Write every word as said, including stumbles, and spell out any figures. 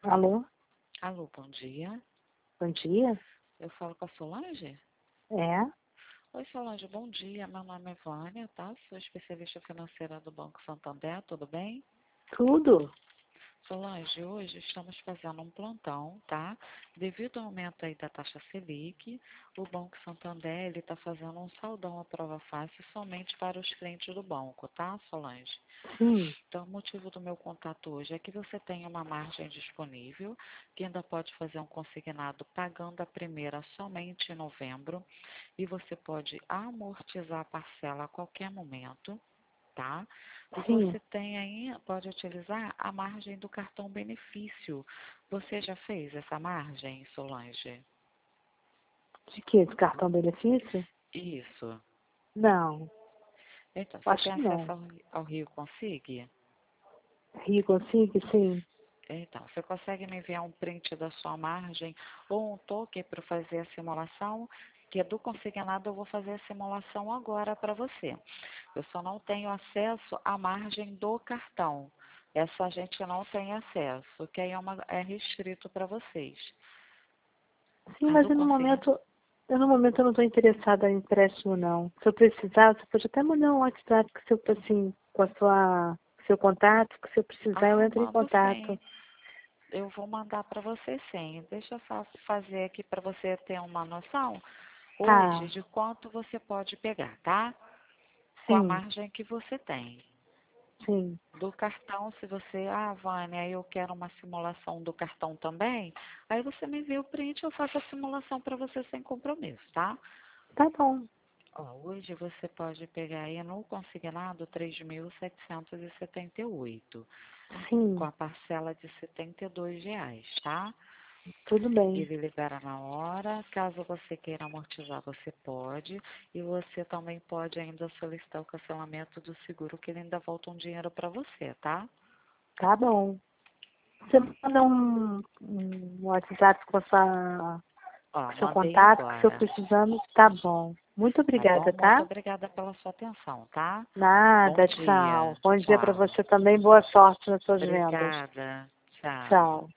Alô? Alô, bom dia. Bom dia? Eu falo com a Solange? É? Oi, Solange, bom dia. Meu nome é Vânia, tá? Sou especialista financeira do Banco Santander, tudo bem? Tudo? Solange, hoje estamos fazendo um plantão, tá? Devido ao aumento aí da taxa Selic, o Banco Santander ele está fazendo um saldão à prova fácil somente para os clientes do banco, tá, Solange? Sim. Então, o motivo do meu contato hoje é que você tem uma margem disponível, que ainda pode fazer um consignado pagando a primeira somente em novembro, e você pode amortizar a parcela a qualquer momento, tá? E Sim. você tem aí, pode utilizar a margem do cartão benefício. Você já fez essa margem, Solange? De que? De cartão benefício? Isso. Não. Então, você Acho tem que acesso não. ao, ao Rio Consigue? Rio consigo? Sim. Então, você consegue me enviar um print da sua margem ou um token para fazer a simulação? Que é do consignado, eu vou fazer a simulação agora para você. Eu só não tenho acesso à margem do cartão. Essa a gente não tem acesso, que aí é, uma, é restrito para vocês. Sim, A mas do eu, no consignado. momento, eu no momento eu não estou interessada em empréstimo, não. Se eu precisar, você pode até mandar um WhatsApp com seu, assim, com a sua, seu contato, que se eu precisar eu Ah, entro em mando contato. sim. Eu vou mandar para você sim. Deixa eu só fazer aqui para você ter uma noção hoje Tá. de quanto você pode pegar, tá? Com a Sim. margem que você tem. Sim. Do cartão, se você, ah, Vânia, eu quero uma simulação do cartão também, aí você me envia o print, eu faço a simulação para você sem compromisso, tá? Tá bom. Ó, hoje você pode pegar aí no consignado três mil setecentos e setenta e oito, com Sim. a parcela de setenta e dois reais, tá? Tudo bem. Ele libera na hora, caso você queira amortizar, você pode, e você também pode ainda solicitar o cancelamento do seguro, que ele ainda volta um dinheiro para você, tá? Tá bom. Você manda um, um WhatsApp com a sua Ó, seu mandei contato, que se eu agora. precisando, tá bom. Muito Tá bom? obrigada, Muito tá? obrigada pela sua atenção, tá? Bom Nada, tchau. dia. Bom dia para Tchau. você também, boa sorte nas suas vendas. Obrigada. Tchau. Tchau.